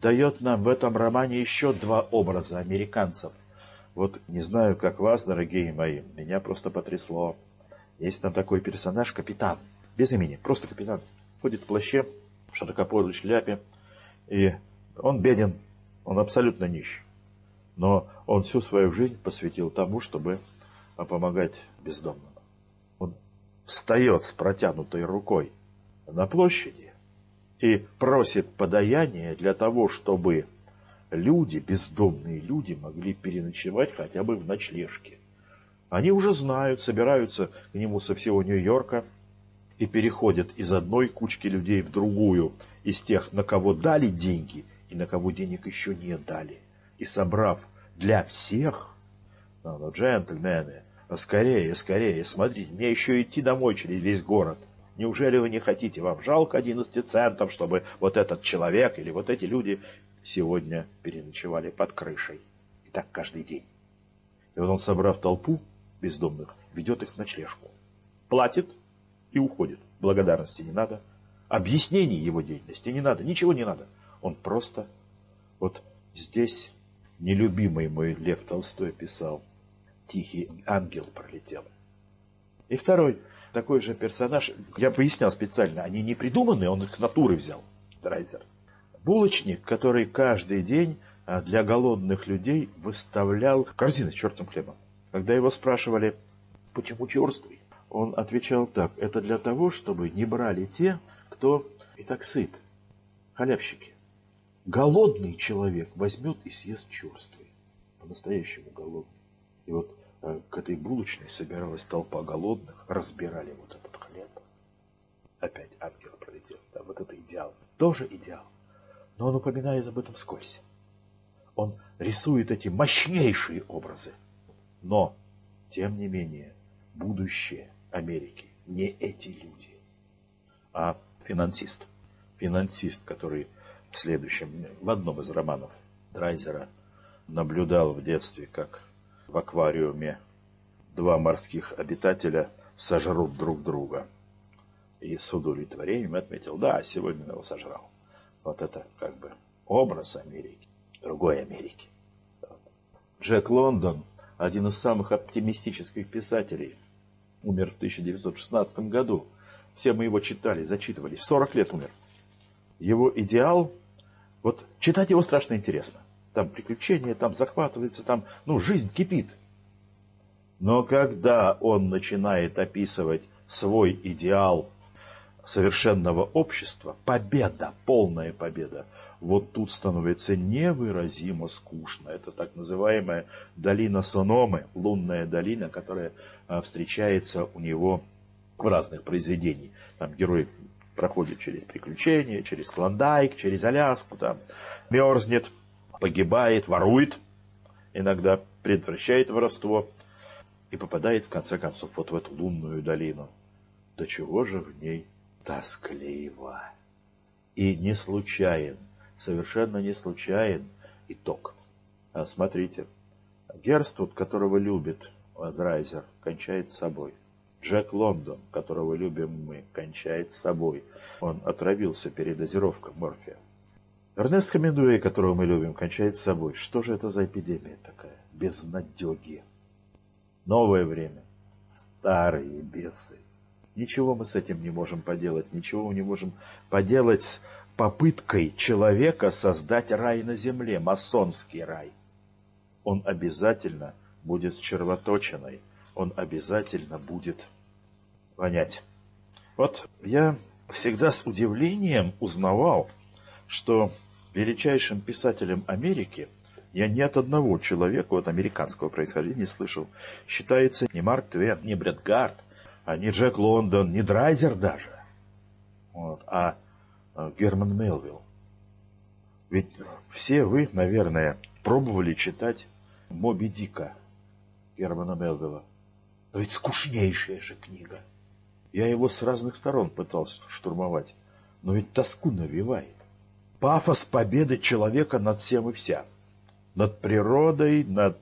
S4: дает нам в этом романе еще два образа американцев. Вот не знаю, как вас, дорогие мои, меня просто потрясло. Есть там такой персонаж, капитан, без имени, просто капитан. Ходит в плаще, в широкополой шляпе, и он беден, он абсолютно нищий. Но он всю свою жизнь посвятил тому, чтобы помогать бездомным. Он встает с протянутой рукой на площади и просит подаяния для того, чтобы люди, бездомные люди, могли переночевать хотя бы в ночлежке. Они уже знают, собираются к нему со всего Нью-Йорка и переходят из одной кучки людей в другую, из тех, на кого дали деньги и на кого денег еще не дали. И собрав для всех, ну, ну, джентльмены, скорее, скорее, смотрите, мне еще идти домой через весь город. Неужели вы не хотите? Вам жалко одиннадцать центов, чтобы вот этот человек или вот эти люди сегодня переночевали под крышей. И так каждый день. И вот он, собрав толпу бездомных, ведет их в ночлежку. Платит и уходит. Благодарности не надо. Объяснений его деятельности не надо. Ничего не надо. Он просто... Вот здесь нелюбимый мой Лев Толстой писал: «Тихий ангел пролетел». И второй такой же персонаж, я пояснял специально, они не придуманные, он их с натуры взял, Драйзер. Булочник, который каждый день для голодных людей выставлял корзины с черствым хлебом. Когда его спрашивали, почему черствый, он отвечал так: это для того, чтобы не брали те, кто и так сыт, халявщики. Голодный человек возьмет и съест черствый, по-настоящему голодный. И вот э, к этой булочной собиралась толпа голодных, разбирали вот этот хлеб. Опять ангел пролетел. Да, вот это идеал. Тоже идеал. Но он упоминает об этом вскользь. Он рисует эти мощнейшие образы. Но, тем не менее, будущее Америки не эти люди, а финансист. Финансист, который в следующем, в одном из романов Драйзера наблюдал в детстве, как в аквариуме два морских обитателя сожрут друг друга. И с удовлетворением отметил: да, сегодня его сожрал. Вот это как бы образ Америки, другой Америки. Джек Лондон, один из самых оптимистических писателей, умер в тысяча девятьсот шестнадцатом году. Все мы его читали, зачитывали. В сорок лет умер. Его идеал, вот читать его страшно интересно. Там приключения, там захватывается, там, ну, жизнь кипит. Но когда он начинает описывать свой идеал совершенного общества, победа, полная победа, вот тут становится невыразимо скучно. Это так называемая долина Сономы, лунная долина, которая встречается у него в разных произведениях. Там герой проходит через приключения, через Клондайк, через Аляску, там мерзнет, погибает, ворует, иногда предотвращает воровство и попадает в конце концов вот в эту лунную долину. До чего же в ней тоскливо. И не случайен, совершенно не случайен итог. А смотрите, Герствуд, которого любит Драйзер, кончает с собой. Джек Лондон, которого любим мы, кончает с собой. Он отравился передозировкой морфия. Эрнест Хемингуэй, которого мы любим, кончает с собой. Что же это за эпидемия такая? Безнадеги. Новое время. Старые бесы. Ничего мы с этим не можем поделать. Ничего мы не можем поделать с попыткой человека создать рай на земле. Масонский рай. Он обязательно будет с червоточиной. Он обязательно будет вонять. Вот я всегда с удивлением узнавал, что величайшим писателем Америки я ни от одного человека вот американского происхождения не слышал. Считается не Марк Твен, не Брэд Гарт, а не Джек Лондон, не Драйзер даже, вот, а Герман Мелвилл. Ведь все вы, наверное, пробовали читать Моби Дика Германа Мелвилла. Но ведь скучнейшая же книга. Я его с разных сторон пытался штурмовать, но ведь тоску навевает. Пафос победы человека над всем и вся. Над природой, над...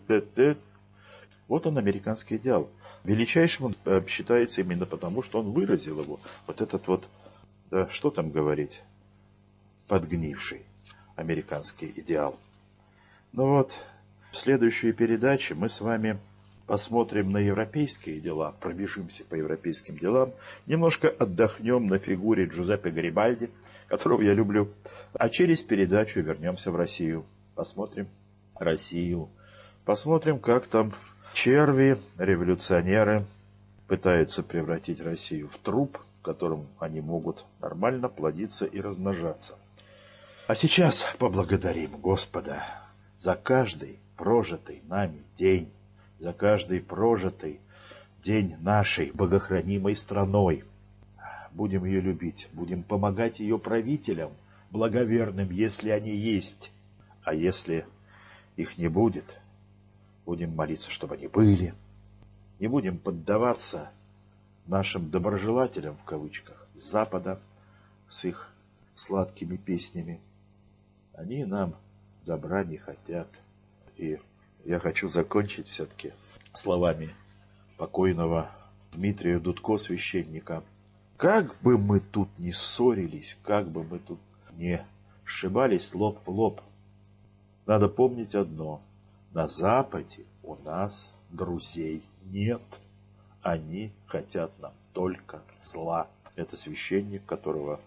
S4: Вот он, американский идеал. Величайшим он считается именно потому, что он выразил его. Вот этот вот, да, что там говорить, подгнивший. американский идеал. Ну вот, в следующей передаче мы с вами посмотрим на европейские дела, пробежимся по европейским делам, немножко отдохнем на фигуре Джузеппе Гарибальди, которого я люблю, а через передачу вернемся в Россию. Посмотрим Россию. Посмотрим, как там черви, революционеры пытаются превратить Россию в труп, в котором они могут нормально плодиться и размножаться. А сейчас поблагодарим Господа за каждый прожитый нами день, за каждый прожитый день нашей богохранимой страной. Будем ее любить, будем помогать ее правителям, благоверным, если они есть. А если их не будет, будем молиться, чтобы они были. Не будем поддаваться нашим доброжелателям, в кавычках, с Запада, с их сладкими песнями. Они нам добра не хотят. И я хочу закончить все-таки словами покойного Дмитрия Дудко, священника. Как бы мы тут ни ссорились, как бы мы тут не сшибались лоб в лоб, надо помнить одно. На Западе у нас друзей нет. Они хотят нам только зла. Это священник, которого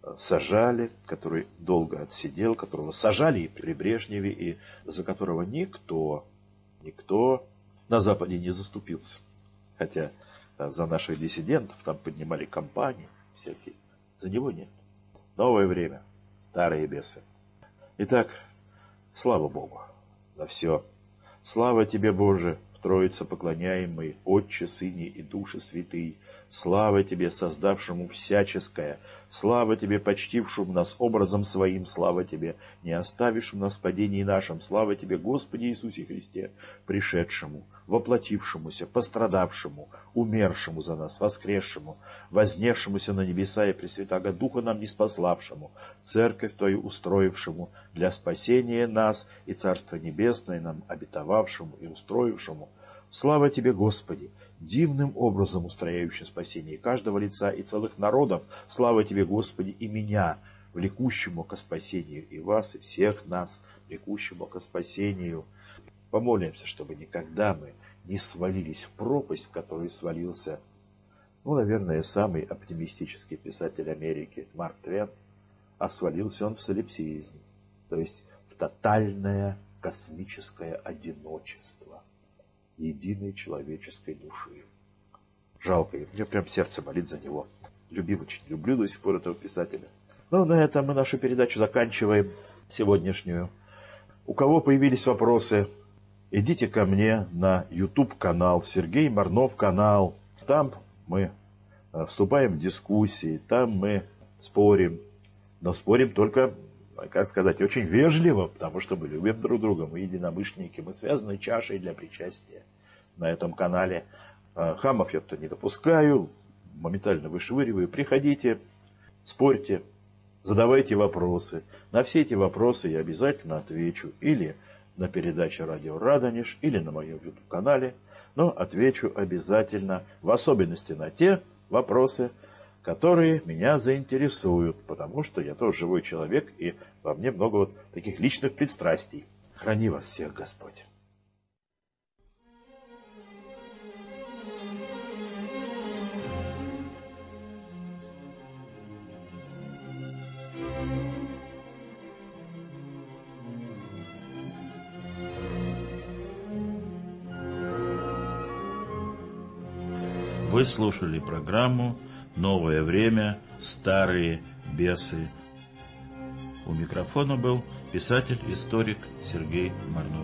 S4: сажали, который долго отсидел, которого сажали и при Брежневе, и за которого никто, никто на Западе не заступился. Хотя за наших диссидентов там поднимали кампании всякие. За него нет. Новое время. Старые бесы. Итак, слава Богу за все. Слава Тебе, Боже, в Троице поклоняемый, Отче, Сыне и Душе Святый. Слава Тебе, создавшему всяческое. Слава Тебе, почтившему нас образом Своим. Слава Тебе, не оставившему нас в падении нашем. Слава Тебе, Господи Иисусе Христе, пришедшему, воплотившемуся, пострадавшему, умершему за нас, воскресшему, вознесшемуся на небеса и Пресвятаго Духа нам ниспославшему, Церковь Твою устроившему для спасения нас и Царство Небесное нам обетовавшему и устроившему. Слава Тебе, Господи, дивным образом устрояющий спасение каждого лица и целых народов. Слава Тебе, Господи, и меня, влекущему ко спасению, и вас, и всех нас, влекущему ко спасению. Помолимся, чтобы никогда мы не свалились в пропасть, в которую свалился, ну, наверное, самый оптимистический писатель Америки Марк Твен, а свалился он в солипсизм, то есть в тотальное космическое одиночество единой человеческой души. Жалко, мне прям сердце болит за него. Любил очень, люблю до сих пор этого писателя. Ну, на этом мы нашу передачу заканчиваем, сегодняшнюю. У кого появились вопросы, идите ко мне на YouTube-канал, Сергей Марнов канал. Там мы вступаем в дискуссии, там мы спорим. Но спорим только, как сказать, очень вежливо, потому что мы любим друг друга, мы единомышленники, мы связаны чашей для причастия на этом канале. Хамов я-то не допускаю, моментально вышвыриваю. Приходите, спорьте, задавайте вопросы. На все эти вопросы я обязательно отвечу или на передаче «Радио Радонеж», или на моем YouTube-канале, но отвечу обязательно, в особенности на те вопросы, которые меня заинтересуют, потому что я тоже живой человек, и во мне много вот таких личных пристрастий. Храни вас всех, Господь.
S3: Вы слушали программу «Новое время. Старые бесы». У микрофона был писатель-историк Сергей Марнов.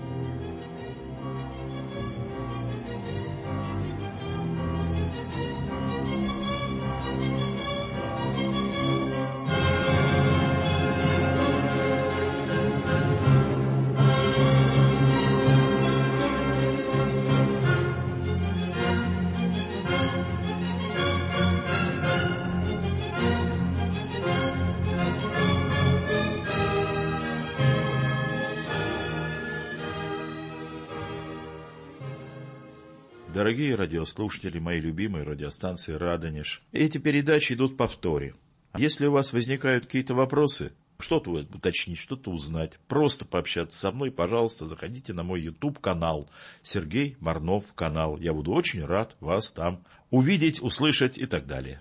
S3: Дорогие радиослушатели, мои любимые радиостанции «Радонеж», эти передачи идут в повторе. Если у вас возникают какие-то вопросы, что-то уточнить, что-то узнать, просто пообщаться со мной, пожалуйста, заходите на мой YouTube-канал Сергей Марнов канал. Я буду очень рад вас там увидеть, услышать и так далее.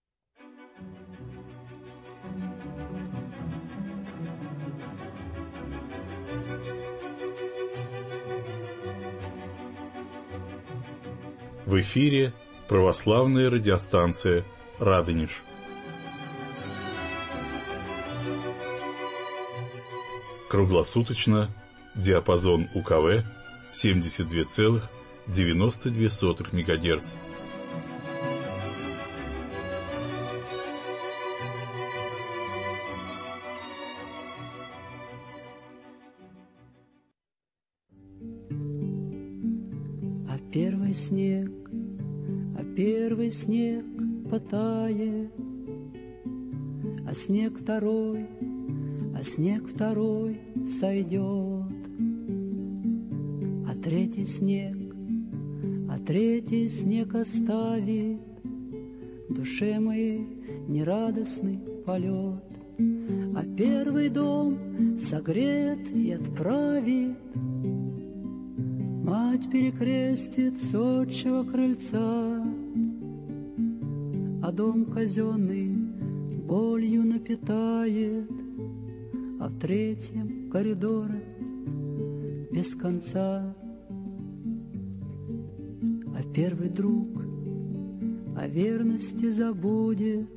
S5: В эфире православная радиостанция «Радонеж». Круглосуточно, диапазон УКВ семьдесят два целых девяносто две сотых мегагерц.
S6: А первый снег, а первый снег потает, а снег второй, а снег второй сойдет, а третий снег, а третий снег оставит в душе моей нерадостный полет, а первый дом согрет и отправит, мать перекрестит с отчего крыльца, а дом казенный болью напитает, а в третьем коридоре без конца. А первый друг о верности забудет,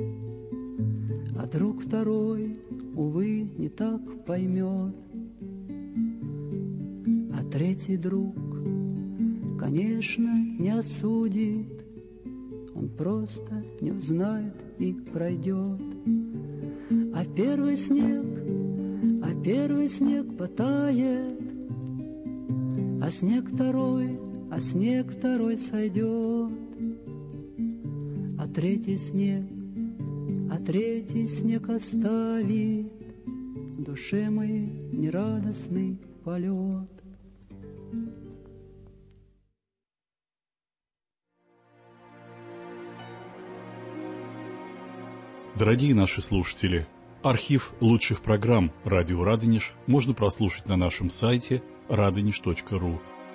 S6: а друг второй, увы, не так поймет. А третий друг, конечно, не осудит, он просто не узнает и пройдет. А первый снег, а первый снег потает, а снег второй, а снег второй сойдет, а третий снег, а третий снег оставит в душе моей нерадостный полет.
S5: Дорогие наши слушатели, архив лучших программ «Радио Радонеж» можно прослушать на нашем сайте радонеж точка ру.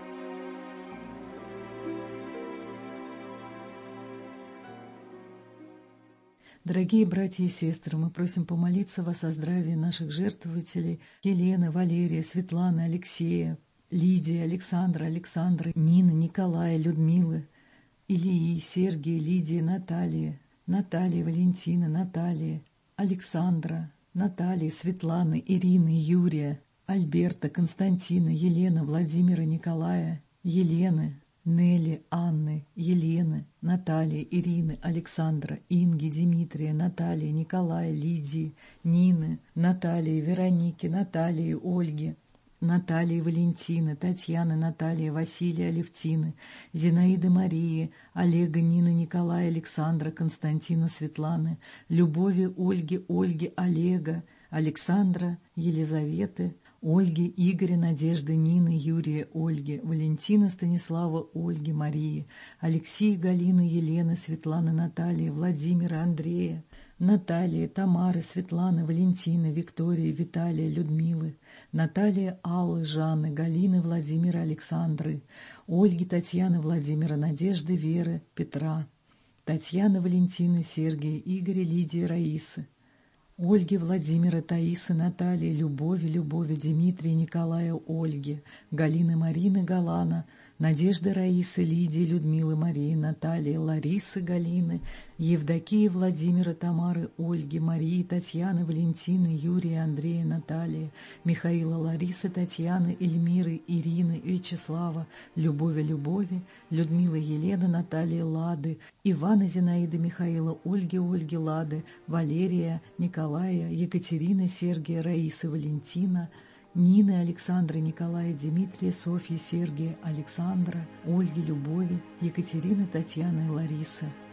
S7: Дорогие братья и сестры, мы просим помолиться вас о здравии наших жертвователей Елены, Валерия, Светланы, Алексея, Лидии, Александра, Александры, Нины, Николая, Людмилы, Ильи, Сергия, Лидии, Натальи, Натальи, Валентины, Натальи, Александра, Натальи, Светланы, Ирины, Юрия, Альберта, Константина, Елены, Владимира, Николая, Елены, Нелли, Анны, Елены, Натальи, Ирины, Александра, Инги, Дмитрия, Натальи, Николая, Лидии, Нины, Натальи, Вероники, Натальи, Ольги, Натальи, Валентины, Татьяны, Натальи, Василия, Алевтины, Зинаиды, Марии, Олега, Нины, Николая, Александра, Константина, Светланы, Любови, Ольги, Ольги, Олега, Александра, Елизаветы, Ольги, Игоря, Надежды, Нины, Юрия, Ольги, Валентины, Станислава, Ольги, Марии, Алексея, Галины, Елены, Светланы, Натальи, Владимира, Андрея, Натальи, Тамары, Светланы, Валентины, Виктории, Виталия, Людмилы, Натальи, Аллы, Жанны, Галины, Владимира, Александры, Ольги, Татьяны, Владимира, Надежды, Веры, Петра, Татьяны, Валентины, Сергия, Игоря, Лидии, Раисы, Ольги, Владимира, Таисы, Натальи, Любови, Любови, Дмитрия, Николая, Ольги, Галины, Марины, Галана, Надежды, Раисы, Лидии, Людмилы, Марии, Натальи, Ларисы, Галины, Евдокии, Владимира, Тамары, Ольги, Марии, Татьяны, Валентины, Юрия, Андрея, Натальи, Михаила, Ларисы, Татьяны, Эльмиры, Ирины, Вячеслава, Любови, Любови, Людмилы, Елены, Натальи, Лады, Ивана, Зинаиды, Михаила, Ольги, Ольги, Лады, Валерия, Николая, Екатерины, Сергия, Раисы, Валентина, Нины, Александра, Николая, Дмитрия, Софьи, Сергия, Александра, Ольги, Любови, Екатерины, Татьяны и Ларисы,